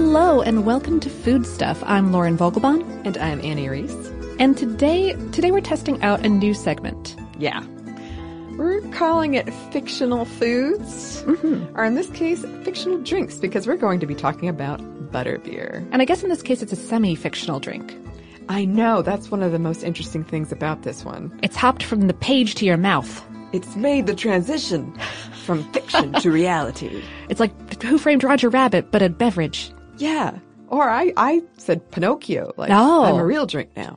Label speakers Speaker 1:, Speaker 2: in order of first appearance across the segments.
Speaker 1: Hello and welcome to Food Stuff. I'm Lauren Vogelbaum.
Speaker 2: And I'm Annie Reese.
Speaker 1: And today we're testing out a new segment.
Speaker 2: Yeah. We're calling it Fictional Foods.
Speaker 1: Mm-hmm.
Speaker 2: Or in this case, Fictional Drinks, because we're going to be talking about butterbeer.
Speaker 1: And I guess in this case it's a semi-fictional drink.
Speaker 2: I know. That's one of the most interesting things about this one.
Speaker 1: It's hopped from the page to your mouth.
Speaker 2: It's made the transition from fiction to reality.
Speaker 1: It's like Who Framed Roger Rabbit, but a beverage.
Speaker 2: Yeah. Or I said Pinocchio. Like,
Speaker 1: oh.
Speaker 2: I'm a real drink now.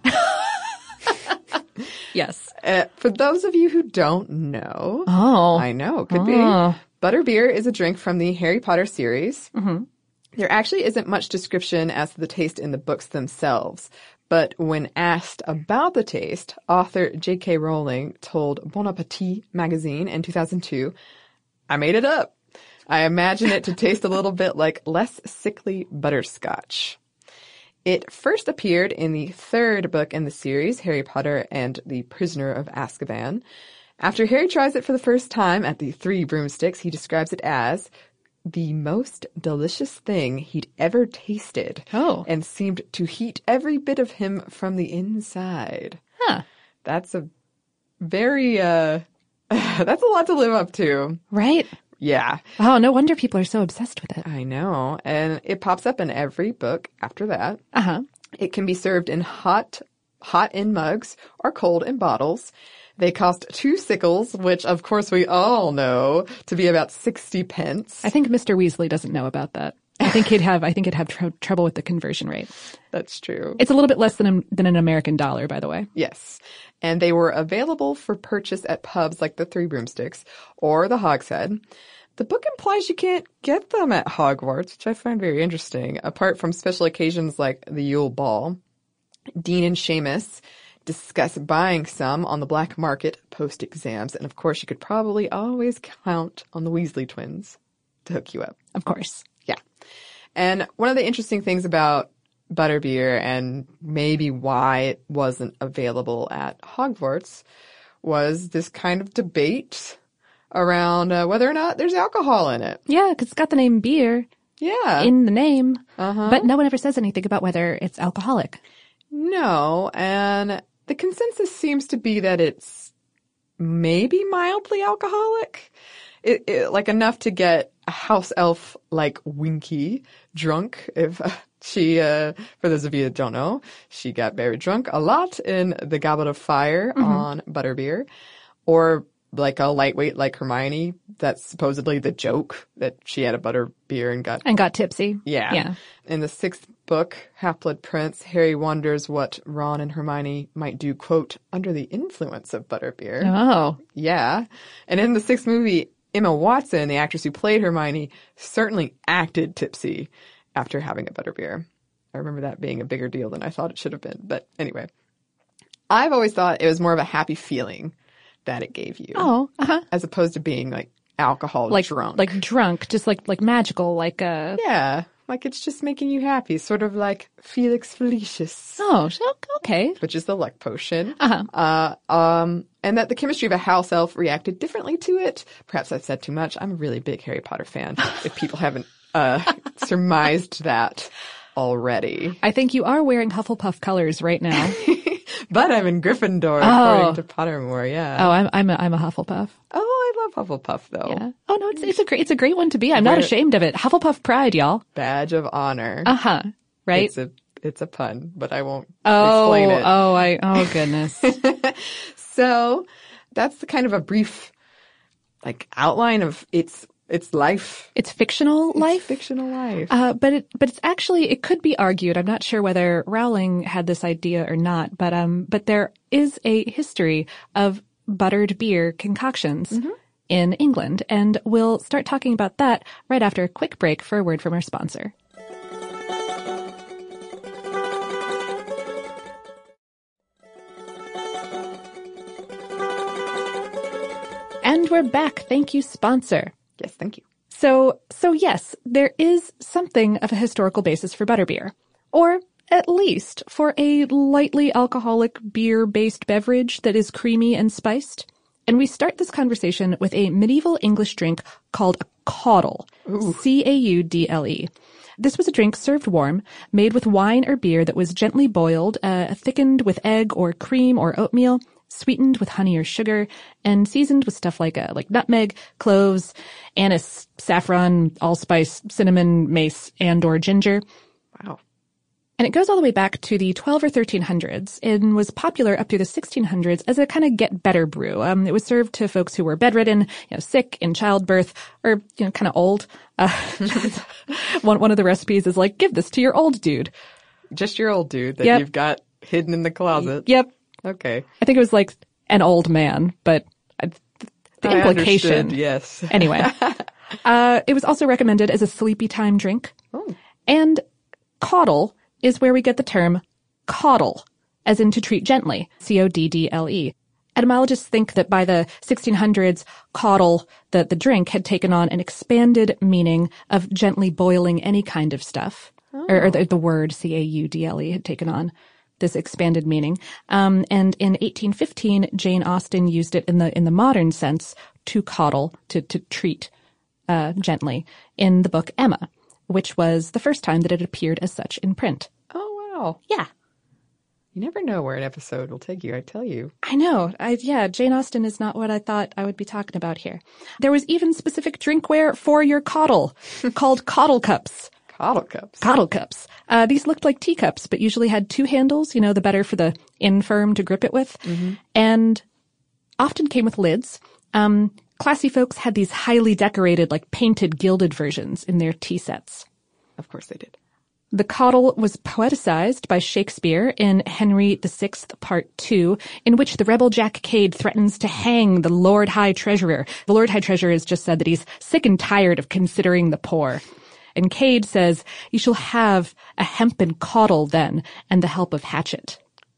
Speaker 1: Yes.
Speaker 2: For those of you who don't know, I know, could be. Butterbeer is a drink from the Harry Potter series.
Speaker 1: Mm-hmm.
Speaker 2: There actually isn't much description as to the taste in the books themselves. But when asked about the taste, author J.K. Rowling told Bon Appetit magazine in 2002, "I made it up. I imagine it to taste a little bit like less sickly butterscotch." It first appeared in the third book in the series, Harry Potter and the Prisoner of Azkaban. After Harry tries it for the first time at the Three Broomsticks, he describes it as the most delicious thing he'd ever tasted. And seemed to heat every bit of him from the inside.
Speaker 1: Huh.
Speaker 2: That's a very, that's a lot to live up to.
Speaker 1: Right?
Speaker 2: Yeah.
Speaker 1: Oh, no wonder people are so obsessed with it.
Speaker 2: I know. And it pops up in every book after that.
Speaker 1: Uh-huh.
Speaker 2: It can be served in hot in mugs or cold in bottles. They cost 2 sickles, which of course we all know to be about 60 pence.
Speaker 1: I think Mr. Weasley doesn't know about that. I think he'd have trouble with the conversion rate.
Speaker 2: That's true.
Speaker 1: It's a little bit less than an American dollar, by the way.
Speaker 2: Yes. And they were available for purchase at pubs like the Three Broomsticks or the Hogshead. The book implies you can't get them at Hogwarts, which I find very interesting, apart from special occasions like the Yule Ball. Dean and Seamus discuss buying some on the black market post-exams, and of course you could probably always count on the Weasley twins to hook you up.
Speaker 1: Of course.
Speaker 2: Yeah. And one of the interesting things about butterbeer, and maybe why it wasn't available at Hogwarts, was this kind of debate around whether or not there's alcohol in it.
Speaker 1: Yeah, because it's got the name beer in the name, but no one ever says anything about whether it's alcoholic.
Speaker 2: No, and the consensus seems to be that it's maybe mildly alcoholic. It like enough to get a house elf like Winky drunk. If she, for those of you that don't know, she got very drunk a lot in the Goblet of Fire on butterbeer. Or like a lightweight like Hermione. That's supposedly the joke, that she had a butterbeer and got
Speaker 1: tipsy.
Speaker 2: Yeah. In the 6th book, Half-Blood Prince, Harry wonders what Ron and Hermione might do, quote, under the influence of butterbeer.
Speaker 1: Oh.
Speaker 2: Yeah. And in the 6th movie, Emma Watson, the actress who played Hermione, certainly acted tipsy after having a butterbeer. I remember that being a bigger deal than I thought it should have been. But anyway, I've always thought it was more of a happy feeling that it gave you.
Speaker 1: Oh,
Speaker 2: as opposed to being like alcohol drunk.
Speaker 1: Like drunk, just like magical, like
Speaker 2: Yeah, like it's just making you happy, sort of like Felix Felicis.
Speaker 1: Oh, okay.
Speaker 2: Which is the luck potion. And that the chemistry of a house elf reacted differently to it. Perhaps I've said too much. I'm a really big Harry Potter fan, if people haven't surmised that already.
Speaker 1: I think you are wearing Hufflepuff colors right now.
Speaker 2: But I'm in Gryffindor, according to Pottermore, yeah.
Speaker 1: Oh, I'm a Hufflepuff.
Speaker 2: Oh, I love Hufflepuff, though.
Speaker 1: Yeah. Oh, no, it's a great one to be. I'm not ashamed of it. Hufflepuff pride, y'all.
Speaker 2: Badge of honor.
Speaker 1: Right?
Speaker 2: It's a pun, but I won't explain it.
Speaker 1: Oh, goodness.
Speaker 2: So that's the kind of a brief, like, outline of its life.
Speaker 1: It's fictional life?
Speaker 2: It's fictional life.
Speaker 1: But it's actually, it could be argued, I'm not sure whether Rowling had this idea or not, but there is a history of buttered beer concoctions in England, and we'll start talking about that right after a quick break for a word from our sponsor. And we're back. Thank you, sponsor.
Speaker 2: Yes, thank you.
Speaker 1: So yes, there is something of a historical basis for butterbeer, or at least for a lightly alcoholic beer-based beverage that is creamy and spiced. And we start this conversation with a medieval English drink called a caudle, C-A-U-D-L-E. This was a drink served warm, made with wine or beer that was gently boiled, thickened with egg or cream or oatmeal, sweetened with honey or sugar, and seasoned with stuff like nutmeg, cloves, anise, saffron, allspice, cinnamon, mace, and or ginger.
Speaker 2: Wow.
Speaker 1: And it goes all the way back to the 12 or 1300s and was popular up through the 1600s as a kind of get-better brew. It was served to folks who were bedridden, sick, in childbirth, or, kind of old. One of the recipes is like, give this to your old dude.
Speaker 2: Just your old dude that you've got hidden in the closet.
Speaker 1: Yep.
Speaker 2: Okay.
Speaker 1: I think it was like an old man, but the implication.
Speaker 2: Understood, yes.
Speaker 1: Anyway. It was also recommended as a sleepy time drink.
Speaker 2: Oh.
Speaker 1: And caudle is where we get the term coddle, as in to treat gently, C-O-D-D-L-E. Etymologists think that by the 1600s, caudle, the drink, had taken on an expanded meaning of gently boiling any kind of stuff. Oh. Or the word C-A-U-D-L-E had taken on this expanded meaning. And in 1815, Jane Austen used it in the modern sense to coddle, to treat gently, in the book Emma, which was the first time that it appeared as such in print.
Speaker 2: Oh, wow.
Speaker 1: Yeah.
Speaker 2: You never know where an episode will take you, I tell you.
Speaker 1: I know. Jane Austen is not what I thought I would be talking about here. There was even specific drinkware for your caudle called caudle cups.
Speaker 2: Caudle cups?
Speaker 1: Caudle cups. These looked like teacups, but usually had two handles, the better for the infirm to grip it with, and often came with lids. Classy folks had these highly decorated, painted, gilded versions in their tea sets.
Speaker 2: Of course they did.
Speaker 1: The caudle was poeticized by Shakespeare in Henry VI, Part 2, in which the rebel Jack Cade threatens to hang the Lord High Treasurer. The Lord High Treasurer has just said that he's sick and tired of considering the poor. And Cade says, "You shall have a hempen caudle then, and the help of hatchet."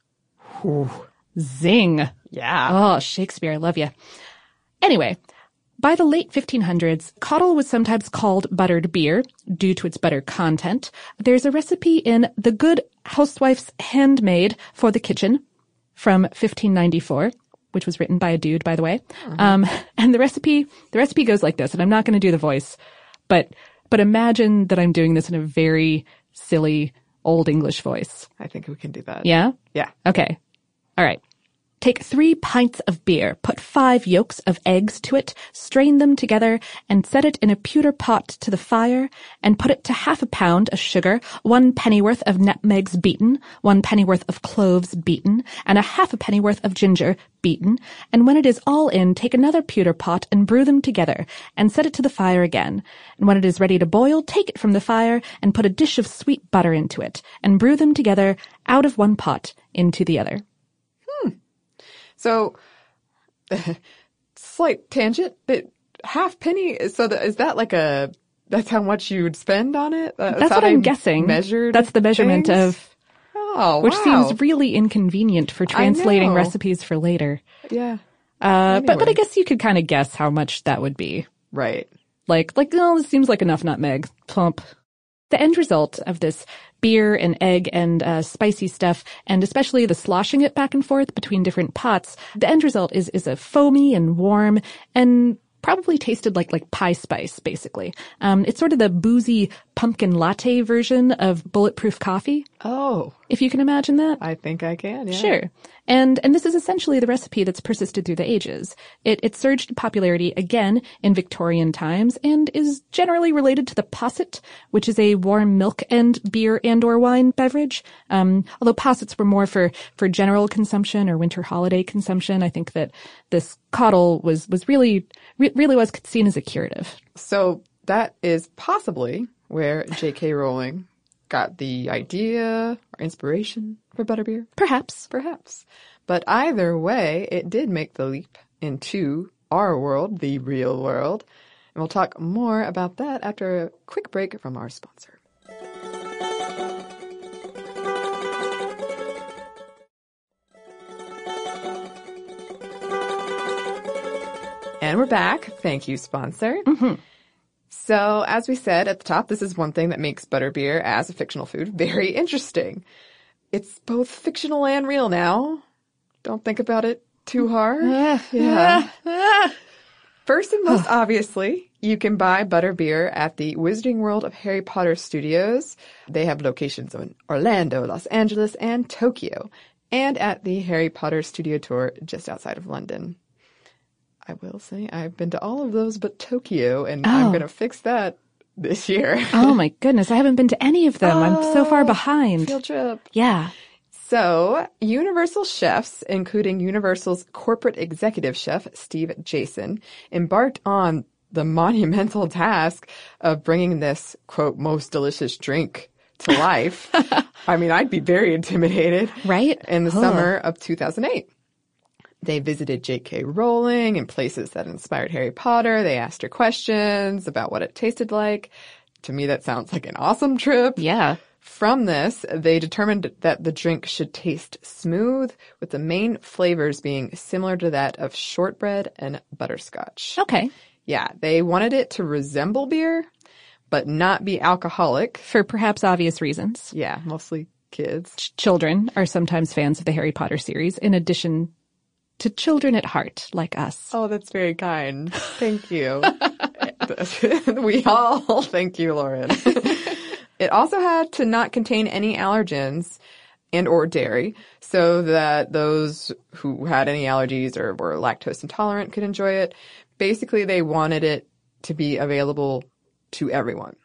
Speaker 2: Ooh.
Speaker 1: Zing.
Speaker 2: Yeah.
Speaker 1: Oh, Shakespeare, I love you. Anyway, by the late 1500s, caudle was sometimes called buttered beer due to its butter content. There's a recipe in The Good Housewife's Handmaid for the Kitchen from 1594, which was written by a dude, by the way. And the recipe goes like this, and I'm not going to do the voice, but imagine that I'm doing this in a very silly Old English voice.
Speaker 2: I think we can do that.
Speaker 1: Yeah?
Speaker 2: Yeah.
Speaker 1: Okay. All right. Take 3 pints of beer, put 5 yolks of eggs to it, strain them together, and set it in a pewter pot to the fire, and put it to 1/2 pound of sugar, 1 pennyworth of nutmegs beaten, 1 pennyworth of cloves beaten, and 1/2 pennyworth of ginger beaten, and when it is all in, take another pewter pot and brew them together, and set it to the fire again. And when it is ready to boil, take it from the fire, and put a dish of sweet butter into it, and brew them together out of one pot into the other.
Speaker 2: So, slight tangent, but half penny, so is that that's how much you would spend on it?
Speaker 1: That's what I'm guessing.
Speaker 2: Measured
Speaker 1: That's the measurement
Speaker 2: things?
Speaker 1: which seems really inconvenient for translating recipes for later.
Speaker 2: Yeah.
Speaker 1: Anyway. But I guess you could kind of guess how much that would be.
Speaker 2: Right.
Speaker 1: This seems like enough nutmeg. Plump. The end result of this beer and egg and spicy stuff, and especially the sloshing it back and forth between different pots, the end result is a foamy and warm and probably tasted like pie spice, basically. It's sort of the boozy pumpkin latte version of bulletproof coffee.
Speaker 2: Oh.
Speaker 1: If you can imagine that.
Speaker 2: I think I can, yeah.
Speaker 1: Sure. And this is essentially the recipe that's persisted through the ages. It surged in popularity again in Victorian times and is generally related to the posset, which is a warm milk and beer and or wine beverage. Although possets were more for general consumption or winter holiday consumption, I think that this caudle was really was seen as a curative.
Speaker 2: So that is possibly where J.K. Rowling got the idea or inspiration for butterbeer?
Speaker 1: Perhaps.
Speaker 2: But either way, it did make the leap into our world, the real world. And we'll talk more about that after a quick break from our sponsor. And we're back. Thank you, sponsor.
Speaker 1: Mm-hmm.
Speaker 2: So, as we said at the top, this is one thing that makes butterbeer as a fictional food very interesting. It's both fictional and real now. Don't think about it too hard. Yeah. First and most obviously, You can buy butterbeer at the Wizarding World of Harry Potter Studios. They have locations in Orlando, Los Angeles, and Tokyo, and at the Harry Potter Studio Tour just outside of London. I will say I've been to all of those but Tokyo, and I'm going to fix that this year.
Speaker 1: Oh my goodness, I haven't been to any of them. I'm so far behind.
Speaker 2: Field trip.
Speaker 1: Yeah.
Speaker 2: So, Universal chefs, including Universal's corporate executive chef, Steve Jason, embarked on the monumental task of bringing this, quote, most delicious drink to life. I mean, I'd be very intimidated.
Speaker 1: Right?
Speaker 2: In the summer of 2008. They visited J.K. Rowling in places that inspired Harry Potter. They asked her questions about what it tasted like. To me, that sounds like an awesome trip.
Speaker 1: Yeah.
Speaker 2: From this, they determined that the drink should taste smooth, with the main flavors being similar to that of shortbread and butterscotch.
Speaker 1: Okay.
Speaker 2: Yeah, they wanted it to resemble beer, but not be alcoholic.
Speaker 1: For perhaps obvious reasons.
Speaker 2: Yeah, mostly kids.
Speaker 1: Children are sometimes fans of the Harry Potter series, in addition to children at heart, like us.
Speaker 2: Oh, that's very kind. Thank you. We all thank you, Lauren. It also had to not contain any allergens and or dairy, so that those who had any allergies or were lactose intolerant could enjoy it. Basically, they wanted it to be available to everyone.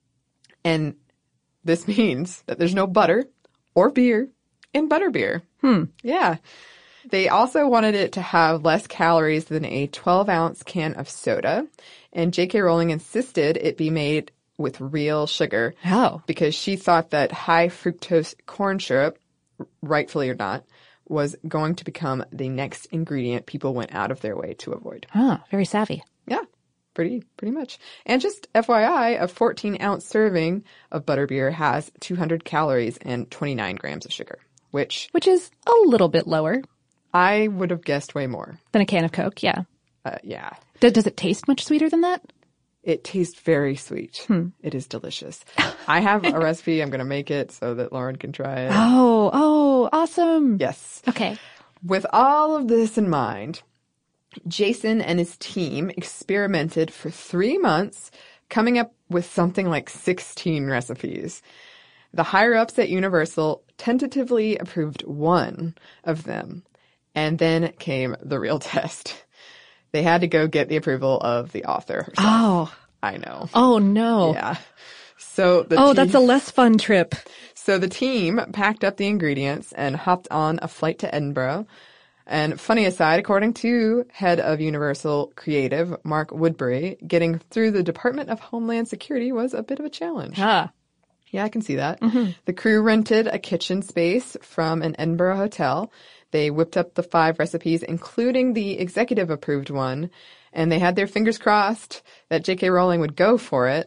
Speaker 2: And this means that there's no butter or beer in butterbeer. Yeah. They also wanted it to have less calories than a 12-ounce can of soda. And J.K. Rowling insisted it be made with real sugar.
Speaker 1: Oh.
Speaker 2: Because she thought that high fructose corn syrup, rightfully or not, was going to become the next ingredient people went out of their way to avoid.
Speaker 1: Oh, very savvy.
Speaker 2: Yeah, pretty much. And just FYI, a 14-ounce serving of butterbeer has 200 calories and 29 grams of sugar, which
Speaker 1: is a little bit lower
Speaker 2: I would have guessed way more.
Speaker 1: than a can of Coke, yeah.
Speaker 2: Yeah.
Speaker 1: Does it taste much sweeter than that?
Speaker 2: It tastes very sweet. It is delicious. I have a recipe. I'm going to make it so that Lauren can try it.
Speaker 1: Oh, awesome.
Speaker 2: Yes.
Speaker 1: Okay.
Speaker 2: With all of this in mind, Jason and his team experimented for 3 months, coming up with something like 16 recipes. The higher-ups at Universal tentatively approved one of them, and then came the real test. They had to go get the approval of the author herself.
Speaker 1: Oh.
Speaker 2: I know.
Speaker 1: Oh, no.
Speaker 2: Yeah. So
Speaker 1: that's a less fun trip.
Speaker 2: So the team packed up the ingredients and hopped on a flight to Edinburgh. And funny aside, according to head of Universal Creative, Mark Woodbury, getting through the Department of Homeland Security was a bit of a challenge.
Speaker 1: Ah.
Speaker 2: Yeah, I can see that. The crew rented a kitchen space from an Edinburgh hotel. They whipped up the 5 recipes, including the executive-approved one, and they had their fingers crossed that J.K. Rowling would go for it.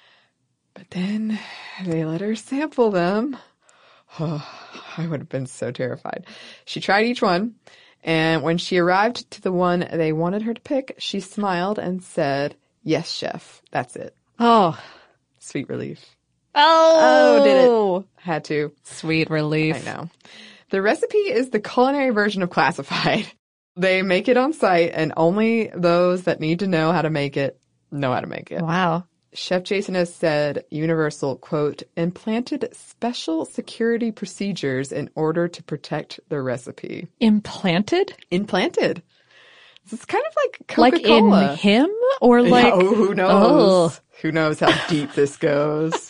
Speaker 2: But then they let her sample them. Oh, I would have been so terrified. She tried each one, and when she arrived to the one they wanted her to pick, she smiled and said, "Yes, chef, that's it."
Speaker 1: Oh.
Speaker 2: Sweet relief.
Speaker 1: Oh,
Speaker 2: did it. Had to.
Speaker 1: Sweet relief.
Speaker 2: I know. The recipe is the culinary version of Classified. They make it on site, and only those that need to know how to make it know how to make it.
Speaker 1: Wow.
Speaker 2: Chef Jason has said Universal, quote, implanted special security procedures in order to protect the recipe.
Speaker 1: Implanted?
Speaker 2: Implanted. It's kind of like Coca-Cola.
Speaker 1: Like in him? Or like...
Speaker 2: Yeah, who knows?
Speaker 1: Oh.
Speaker 2: Who knows how deep this goes?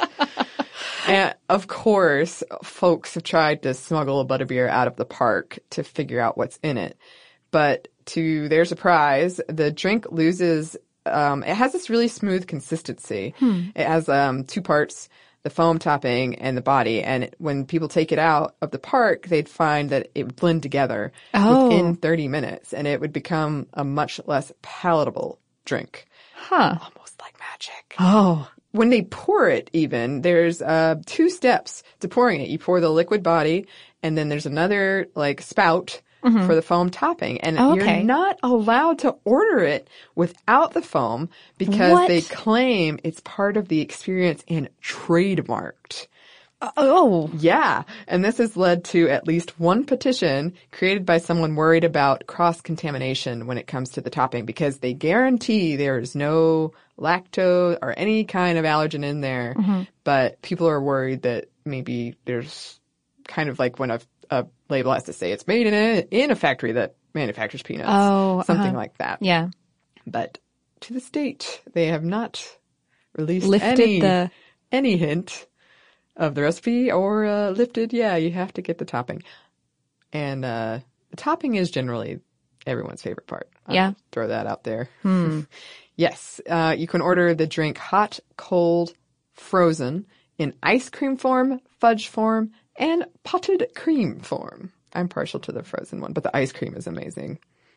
Speaker 2: And, of course, folks have tried to smuggle a butterbeer out of the park to figure out what's in it. But to their surprise, the drink loses... it has this really smooth consistency. It has 2 parts, the foam topping and the body. And when people take it out of the park, they'd find that it would blend together within 30 minutes. And it would become a much less palatable drink.
Speaker 1: Huh.
Speaker 2: Almost like magic.
Speaker 1: Oh.
Speaker 2: When they pour it even, there's 2 steps to pouring it. You pour the liquid body, and then there's another like spout for the foam topping. And you're not allowed to order it without the foam because they claim it's part of the experience and trademarked.
Speaker 1: Oh.
Speaker 2: Yeah, and this has led to at least one petition created by someone worried about cross-contamination when it comes to the topping, because they guarantee there is no lactose or any kind of allergen in there, but people are worried that maybe there's kind of like when a label has to say it's made in a factory that manufactures peanuts, something like that.
Speaker 1: Yeah.
Speaker 2: But to this date, they have not released any hint of the recipe or lifted, you have to get the topping. And the topping is generally everyone's favorite part. I'll throw that out there. Yes, you can order the drink hot, cold, frozen, in ice cream form, fudge form, and potted cream form. I'm partial to the frozen one, but the ice cream is amazing.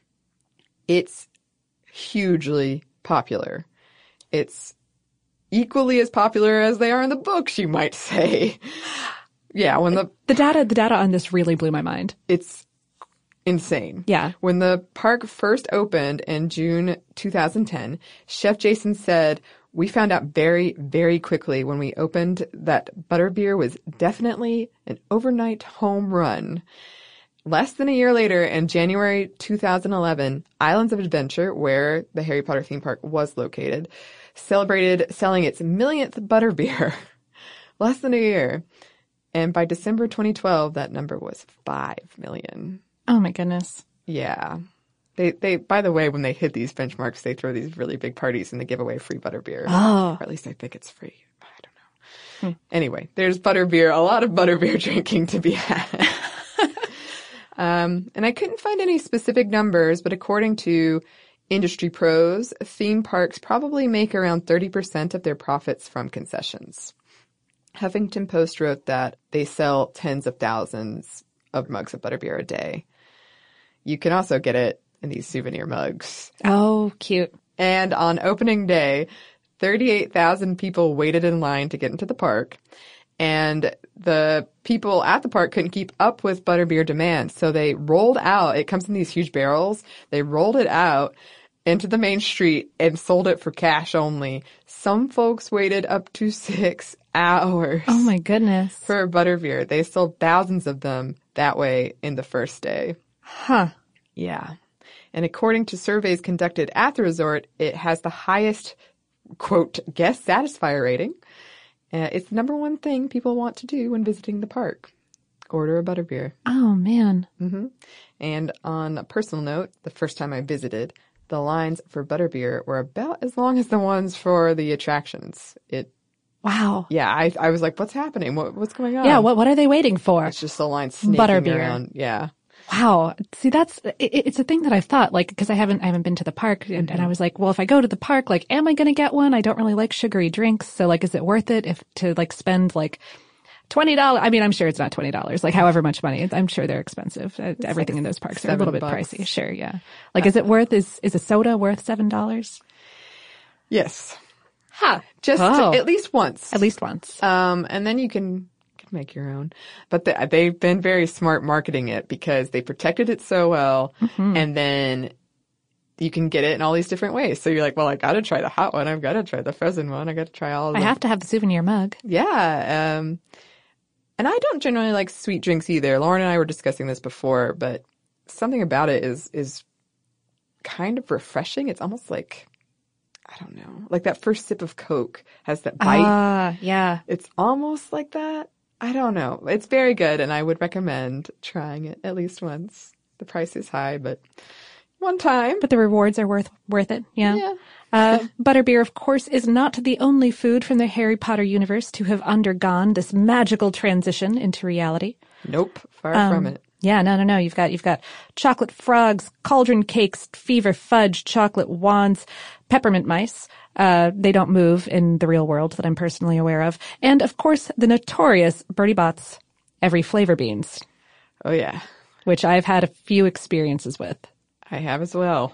Speaker 2: It's hugely popular. It's equally as popular as they are in the books, you might say. Yeah, when the
Speaker 1: data on this really blew my mind.
Speaker 2: It's insane.
Speaker 1: Yeah.
Speaker 2: When the park first opened in June 2010, Chef Jason said, "We found out very, very quickly when we opened that butterbeer was definitely an overnight home run." Less than a year later, in January 2011, Islands of Adventure, where the Harry Potter theme park was located, celebrated selling its millionth butterbeer. Less than a year. And by December 2012, that number was 5 million.
Speaker 1: Oh my goodness.
Speaker 2: Yeah. They by the way, when they hit these benchmarks, they throw these really big parties and they give away free butterbeer.
Speaker 1: Oh.
Speaker 2: Or at least I think it's free. I don't know. Anyway, there's butterbeer, a lot of butterbeer drinking to be had. And I couldn't find any specific numbers, but according to industry pros, theme parks probably make around 30% of their profits from concessions. Huffington Post wrote that they sell tens of thousands of mugs of butterbeer a day. You can also get it in these souvenir mugs.
Speaker 1: Oh, cute.
Speaker 2: And on opening day, 38,000 people waited in line to get into the park. And the people at the park couldn't keep up with butterbeer demand. So they rolled out, it comes in these huge barrels, they rolled it out into the main street and sold it for cash only. Some folks waited up to 6 hours.
Speaker 1: Oh my goodness.
Speaker 2: For butterbeer. They sold thousands of them that way in the first day.
Speaker 1: Huh.
Speaker 2: Yeah. And according to surveys conducted at the resort, it has the highest, quote, guest satisfier rating. It's the number one thing people want to do when visiting the park. Order a butterbeer.
Speaker 1: Oh, man.
Speaker 2: Mm-hmm. And on a personal note, the first time I visited, the lines for butterbeer were about as long as the ones for the attractions.
Speaker 1: Wow.
Speaker 2: Yeah, I was like, what's happening? What's going on?
Speaker 1: Yeah, what are they waiting for?
Speaker 2: It's just the line snaking
Speaker 1: Butterbeer.
Speaker 2: around. Yeah.
Speaker 1: Wow. See, it's a thing that I've thought, like, because I haven't been to the park, and I was like, well, if I go to the park, like, am I going to get one? I don't really like sugary drinks. So, like, is it worth it to spend, like, $20? I mean, I'm sure it's not $20, like, however much money. I'm sure they're expensive. Everything
Speaker 2: like
Speaker 1: in those parks are a little bit
Speaker 2: $7.
Speaker 1: pricey. Sure. Yeah. Like, is a soda worth $7?
Speaker 2: Yes.
Speaker 1: Huh.
Speaker 2: Just at least once.
Speaker 1: At least once.
Speaker 2: And then you can make your own. But they've been very smart marketing it because they protected it so well. Mm-hmm. And then you can get it in all these different ways. So you're like, well, I got to try the hot one. I've got to try the frozen one. I got to try all of them.
Speaker 1: I have to have the souvenir mug.
Speaker 2: Yeah. And I don't generally like sweet drinks either. Lauren and I were discussing this before, but something about it is kind of refreshing. It's almost like, I don't know, like that first sip of Coke has that bite.
Speaker 1: Yeah.
Speaker 2: It's almost like that. I don't know. It's very good, and I would recommend trying it at least once. The price is high, but one time.
Speaker 1: But the rewards are worth it. Yeah. Butterbeer, of course, is not the only food from the Harry Potter universe to have undergone this magical transition into reality.
Speaker 2: Nope. Far from it.
Speaker 1: Yeah, no. You've got chocolate frogs, cauldron cakes, fever fudge, chocolate wands, peppermint mice. They don't move in the real world that I'm personally aware of. And, of course, the notorious Bertie Bott's Every Flavor beans.
Speaker 2: Oh, yeah.
Speaker 1: Which I've had a few experiences with.
Speaker 2: I have as well.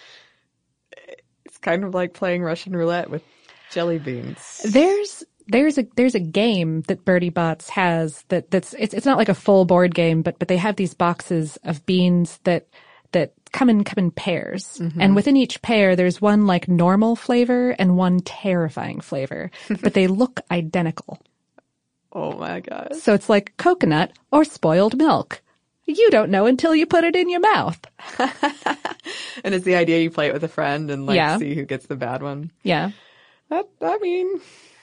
Speaker 2: It's kind of like playing Russian roulette with jelly beans.
Speaker 1: There's a game that Bertie Bott's has it's not like a full board game, but they have these boxes of beans that come in pairs. Mm-hmm. And within each pair, there's one like normal flavor and one terrifying flavor, but they look identical.
Speaker 2: Oh my gosh.
Speaker 1: So it's like coconut or spoiled milk. You don't know until you put it in your mouth.
Speaker 2: And it's the idea you play it with a friend and
Speaker 1: Yeah.
Speaker 2: see who gets the bad one.
Speaker 1: Yeah.
Speaker 2: I mean,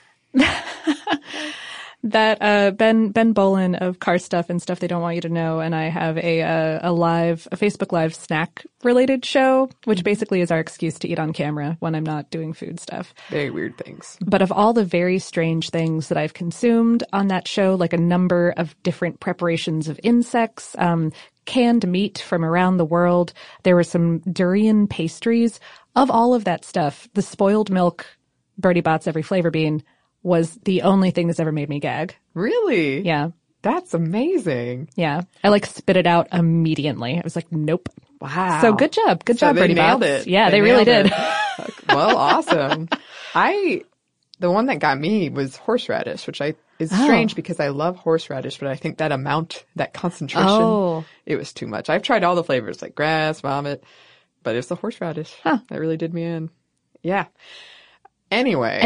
Speaker 1: That Ben Bolin of Car Stuff and Stuff They Don't Want You to Know, and I have a Facebook Live snack related show, which basically is our excuse to eat on camera when I'm not doing food stuff.
Speaker 2: very weird things.
Speaker 1: But of all the very strange things that I've consumed on that show, like a number of different preparations of insects, canned meat from around the world, there were some durian pastries. Of all of that stuff, the spoiled milk Bertie Bott's Every Flavor Bean was the only thing that's ever made me gag.
Speaker 2: Really?
Speaker 1: Yeah.
Speaker 2: That's amazing.
Speaker 1: Yeah. I spit it out immediately. I was like, nope.
Speaker 2: Wow.
Speaker 1: So good job. Good job,
Speaker 2: they
Speaker 1: Bertie
Speaker 2: nailed
Speaker 1: Bott's.
Speaker 2: it.
Speaker 1: Yeah, they really
Speaker 2: nailed
Speaker 1: did.
Speaker 2: it. Well, awesome. The one that got me was horseradish, which is strange because I love horseradish, but I think that concentration, it was too much. I've tried all the flavors like grass, vomit, but it's the horseradish.
Speaker 1: Huh.
Speaker 2: That really did me in. Yeah. Anyway.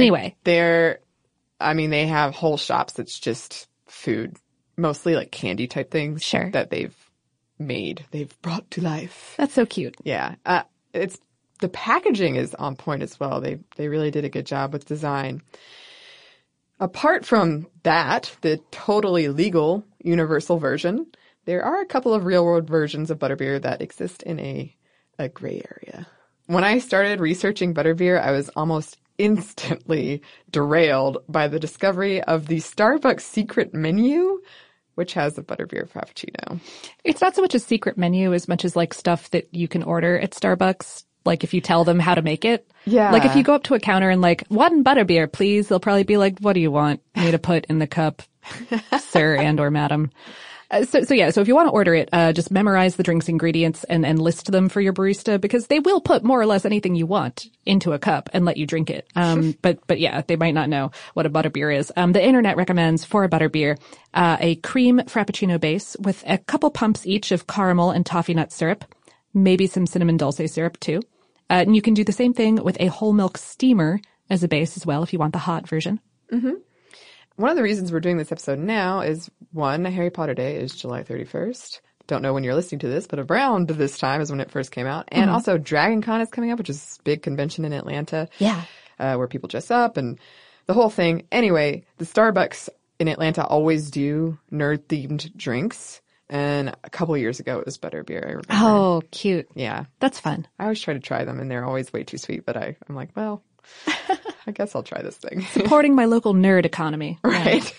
Speaker 2: They have whole shops that's just food, mostly like candy type things
Speaker 1: Sure.
Speaker 2: that they've made. They've brought to life.
Speaker 1: That's so cute.
Speaker 2: Yeah. The packaging is on point as well. They really did a good job with design. Apart from that, the totally legal universal version, there are a couple of real world versions of butterbeer that exist in a gray area. When I started researching butterbeer, I was almost instantly derailed by the discovery of the Starbucks secret menu, which has a butterbeer frappuccino.
Speaker 1: It's not so much a secret menu as much as like stuff that you can order at Starbucks. Like if you tell them how to make it.
Speaker 2: Yeah.
Speaker 1: Like if you go up to a counter and like, 1 butterbeer, please, they'll probably be like, what do you want me to put in the cup, sir and or madam? So if you want to order it, just memorize the drink's ingredients and list them for your barista because they will put more or less anything you want into a cup and let you drink it. But yeah, they might not know what a butterbeer is. The internet recommends for a butterbeer, a cream frappuccino base with a couple pumps each of caramel and toffee nut syrup, maybe some cinnamon dulce syrup too. And you can do the same thing with a whole milk steamer as a base as well if you want the hot version.
Speaker 2: Mm-hmm. One of the reasons we're doing this episode now is, one, Harry Potter Day is July 31st. Don't know when you're listening to this, but around this time is when it first came out. And also Dragon Con is coming up, which is a big convention in Atlanta.
Speaker 1: Yeah.
Speaker 2: Where people dress up and the whole thing. Anyway, the Starbucks in Atlanta always do nerd-themed drinks. And a couple of years ago, it was butterbeer, I remember.
Speaker 1: Oh, cute.
Speaker 2: Yeah.
Speaker 1: That's fun.
Speaker 2: I always try to try them, and they're always way too sweet. But I'm like, well, I guess I'll try this thing.
Speaker 1: Supporting my local nerd economy.
Speaker 2: Right.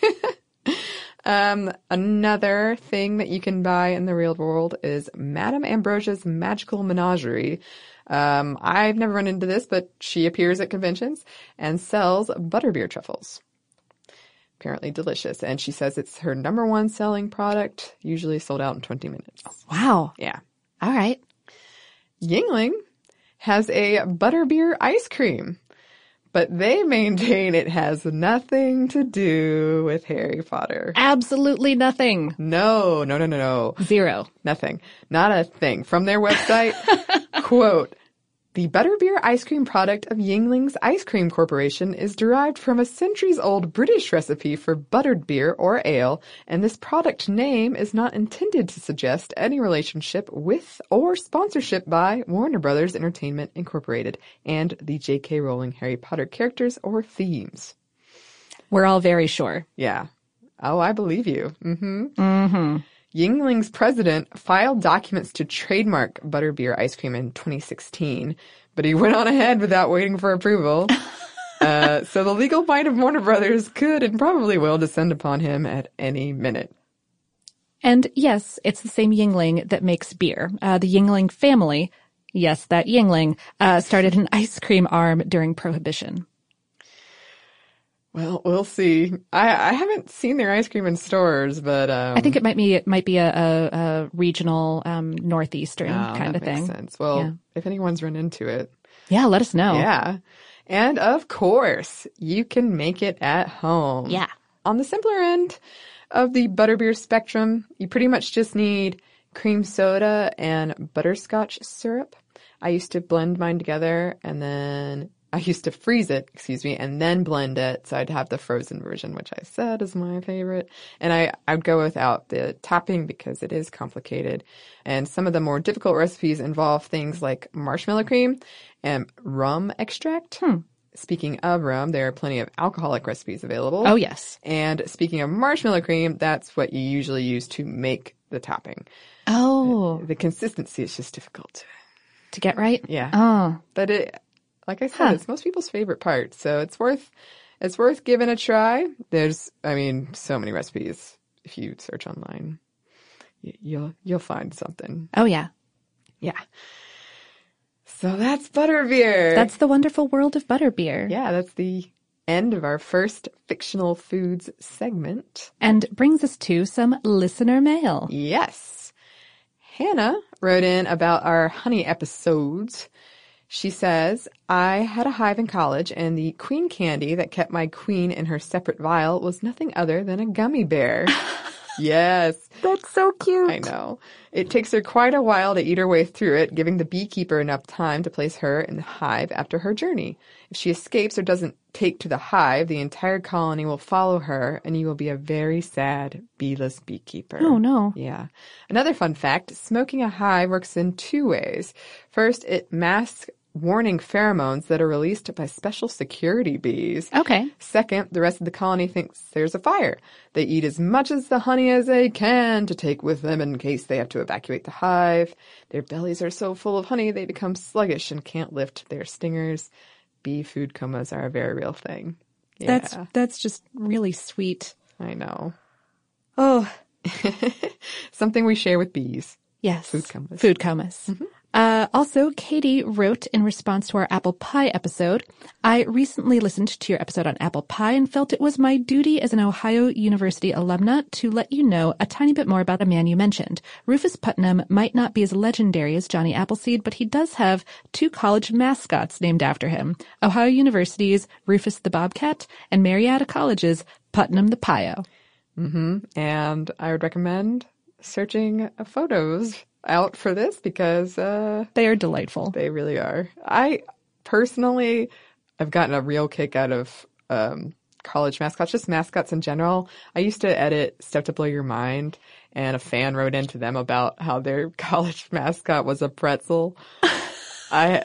Speaker 2: Another thing that you can buy in the real world is Madame Ambrosia's Magical Menagerie. I've never run into this, but she appears at conventions and sells butterbeer truffles. Apparently delicious. And she says it's her number one selling product, usually sold out in 20 minutes.
Speaker 1: Wow.
Speaker 2: Yeah.
Speaker 1: All right.
Speaker 2: Yingling has a butterbeer ice cream, but they maintain it has nothing to do with Harry Potter.
Speaker 1: Absolutely nothing.
Speaker 2: No.
Speaker 1: Zero.
Speaker 2: Nothing. Not a thing. From their website, quote, "The butterbeer ice cream product of Yingling's Ice Cream Corporation is derived from a centuries-old British recipe for buttered beer or ale, and this product name is not intended to suggest any relationship with or sponsorship by Warner Brothers Entertainment Incorporated and the J.K. Rowling Harry Potter characters or themes."
Speaker 1: We're all very sure.
Speaker 2: Yeah. Oh, I believe you. Mm-hmm.
Speaker 1: Mm-hmm.
Speaker 2: Yingling's president filed documents to trademark butterbeer ice cream in 2016, but he went on ahead without waiting for approval. So the legal might of Warner Brothers could and probably will descend upon him at any minute.
Speaker 1: And yes, it's the same Yingling that makes beer. The Yingling family, yes, that Yingling, started an ice cream arm during Prohibition.
Speaker 2: Well, we'll see. I haven't seen their ice cream in stores, but
Speaker 1: I think it might be a regional northeastern kind of thing.
Speaker 2: Makes sense. Well,
Speaker 1: yeah.
Speaker 2: If anyone's run into it,
Speaker 1: yeah, let us know.
Speaker 2: Yeah, and of course, you can make it at home.
Speaker 1: Yeah.
Speaker 2: On the simpler end of the butterbeer spectrum, you pretty much just need cream soda and butterscotch syrup. I used to blend mine together and then I used to freeze it, and then blend it. So I'd have the frozen version, which I said is my favorite. And I'd go without the topping because it is complicated. And some of the more difficult recipes involve things like marshmallow cream and rum extract. Speaking of rum, there are plenty of alcoholic recipes available.
Speaker 1: Oh, yes.
Speaker 2: And speaking of marshmallow cream, that's what you usually use to make the topping.
Speaker 1: Oh.
Speaker 2: The consistency is just difficult.
Speaker 1: To get right?
Speaker 2: Yeah.
Speaker 1: Oh.
Speaker 2: But like I said, it's most people's favorite part. So it's worth giving a try. There's, so many recipes. If you search online, you'll find something.
Speaker 1: Oh, yeah.
Speaker 2: Yeah. So that's butterbeer.
Speaker 1: That's the wonderful world of butterbeer.
Speaker 2: Yeah, that's the end of our first fictional foods segment.
Speaker 1: And brings us to some listener mail.
Speaker 2: Yes. Hannah wrote in about our honey episodes. She says, I had a hive in college, and the queen candy that kept my queen in her separate vial was nothing other than a gummy bear. Yes.
Speaker 1: That's so cute.
Speaker 2: I know. It takes her quite a while to eat her way through it, giving the beekeeper enough time to place her in the hive after her journey. If she escapes or doesn't take to the hive, the entire colony will follow her, and you will be a very sad, beeless beekeeper.
Speaker 1: Oh, no.
Speaker 2: Yeah. Another fun fact, smoking a hive works in two ways. First, it masks warning pheromones that are released by special security bees.
Speaker 1: Okay.
Speaker 2: Second, the rest of the colony thinks there's a fire. They eat as much as the honey as they can to take with them in case they have to evacuate the hive. Their bellies are so full of honey they become sluggish and can't lift their stingers. Bee food comas are a very real thing. Yeah.
Speaker 1: That's just really sweet.
Speaker 2: I know.
Speaker 1: Oh.
Speaker 2: Something we share with bees.
Speaker 1: Yes.
Speaker 2: Food comas.
Speaker 1: Food comas. Mm-hmm. Also, Katie wrote in response to our apple pie episode, I recently listened to your episode on apple pie and felt it was my duty as an Ohio University alumna to let you know a tiny bit more about a man you mentioned. Rufus Putnam might not be as legendary as Johnny Appleseed, but he does have two college mascots named after him. Ohio University's Rufus the Bobcat and Marietta College's Putnam the Pio.
Speaker 2: Mm-hmm. And I would recommend searching photos out for this because
Speaker 1: they are delightful.
Speaker 2: They really are. I personally have gotten a real kick out of college mascots, just mascots in general. I used to edit Stuff to Blow Your Mind, and a fan wrote into them about how their college mascot was a pretzel. I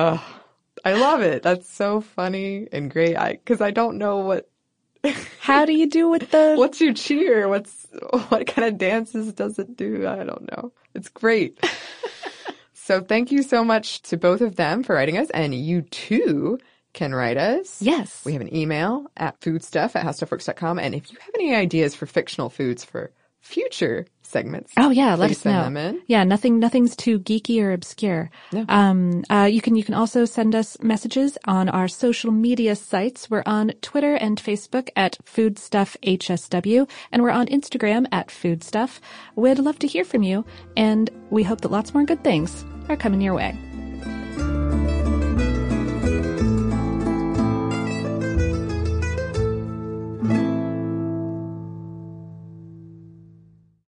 Speaker 2: love it. That's so funny and great. Because I don't know what.
Speaker 1: How do you do with the?
Speaker 2: What's your cheer? What kind of dances does it do? I don't know. It's great. So thank you so much to both of them for writing us, and you too can write us.
Speaker 1: Yes.
Speaker 2: We have an email at foodstuff@howstuffworks.com, and if you have any ideas for fictional foods for future segments,
Speaker 1: oh yeah, let us
Speaker 2: send
Speaker 1: know.
Speaker 2: Them in.
Speaker 1: Yeah, nothing's too geeky or obscure.
Speaker 2: No.
Speaker 1: You can also send us messages on our social media sites. We're on Twitter and Facebook at FoodstuffHSW, and we're on Instagram at Foodstuff. We'd love to hear from you, and we hope that lots more good things are coming your way.